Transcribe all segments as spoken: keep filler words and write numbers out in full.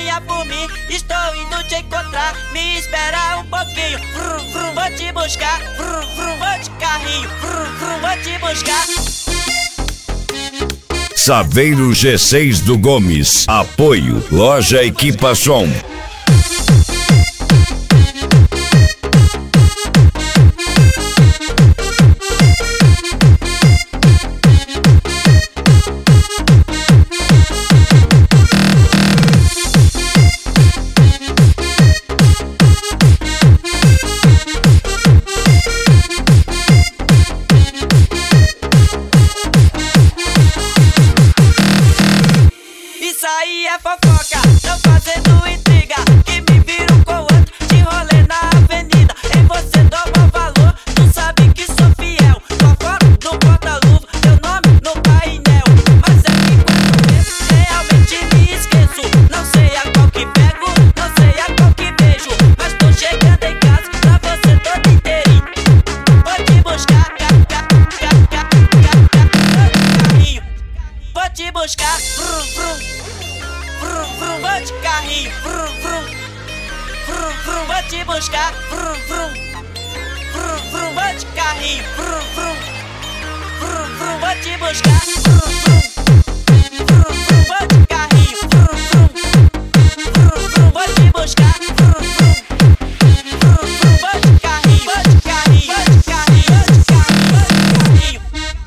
louquinha por mim, estou indo te encontrar. Me espera um pouquinho, vrum, vrum, vou te buscar. Vrum, vrum, vou de carrinho, vrum, vrum, vou te buscar. Saveiro G seis do Gomes. Apoio Loja Equipação. Isso aí é fofoca, tão fazendo intriga, que me viram com outro, te rolê na avenida. Em você dou bom valor, tu sabe que sou fiel. Tua foto no porta-luva, teu nome no painel. Mas é que quando vejo, realmente me esqueço. Não sei a qual que pego, não sei a qual que beijo, mas tô chegando em casa pra você todo inteirinho. Vou te buscar, ca, ca, ca, ca, ca, ca, carrinho. Vou te buscar, vrum, vrum. Vrum, vrum, vou de carrinho, vrum, vrum. Vrum, vrum, vou te buscar, vrum, vrum. Vrum, vrum, vou de carrinho, vrum, vrum. Vrum, vrum, vou te buscar, vrum, vrum. Vrum, vrum, vou de carrinho, vrum, vrum. Vrum, vrum, vou te buscar, vrum, vrum. Vrum, vrum, vou de carrinho, vou de carrinho, vou de carrinho, vou de carrinho, vou de carrinho.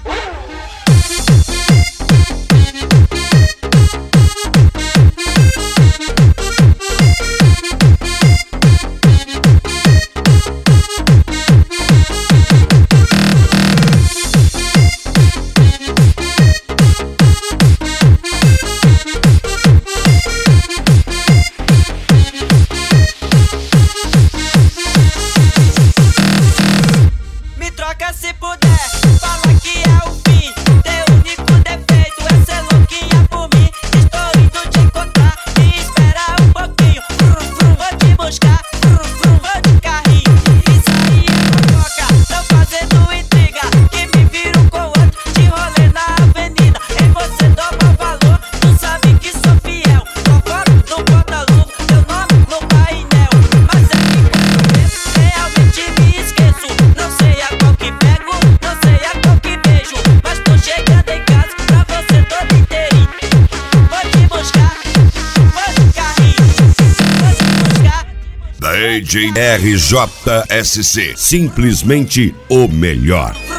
Troca se puder, fala que é o fim. Teu único defeito é ser louquinha por mim. Estou indo te encontrar, me espera um pouquinho. Vrum, vrum, vou te buscar, vrum, vrum, vou de carrinho. Isso aí é fofoca, tão fazendo intriga, que me viram com outro, te rolê na avenida. Em você dou bom valor, tu sabe que sou fiel. Tua foto no porta-luva, teu nome no painel. Mas é que quando vejo, realmente me esqueço. Não sei a qual que pego, não sei a qual que beijo, mas tô chegando em casa pra você todo inteirinho. Vou te buscar, vou de carrinho, vou te buscar. Da A J R J S C, simplesmente o melhor.